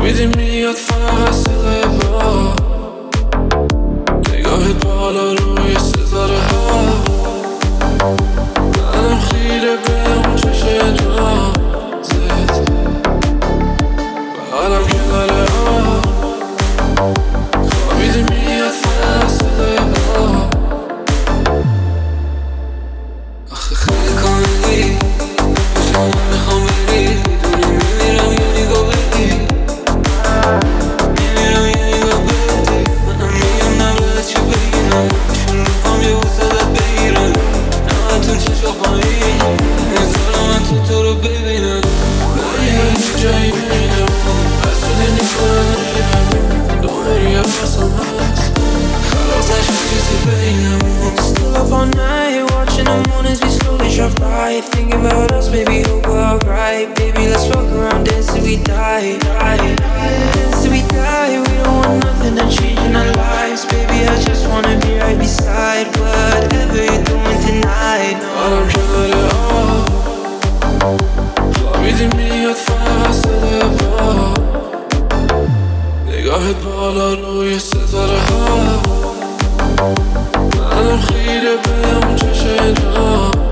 خوابیدی میاد فقط صدای با نگاهت بالا روی ستاره ها. منم خیره به اون چشه نازت و حالم کناره ها. خوابیدی میاد فقط صدای با آخه خیلی کاملی شما میخوام بری میدونی میمیرم یه نگاه بدی میمیرم یه نگاه بدی. منم میگم نباید چی بگیرم شروع میخوام یه وسطت بگیرم نه تو چشا پایین نزارم من تو رو ببینم. من یه جایی میرم از تو دل میکنم دوباره یه بسم هست خلاص نشد چیزی بینم. Still up all night watching the moon as we slowly drive by, thinking about us, baby, hope we're alright. Baby, let's walk around, dance till we die. Dance till we die. We don't want nothing to change in our lives. Baby, I just wanna be right beside whatever you're doing tonight. I'm trying to خوابیدی میاد فقط صدای با نگاهت بالا روی ستاره ها. منم خیره به اون چشه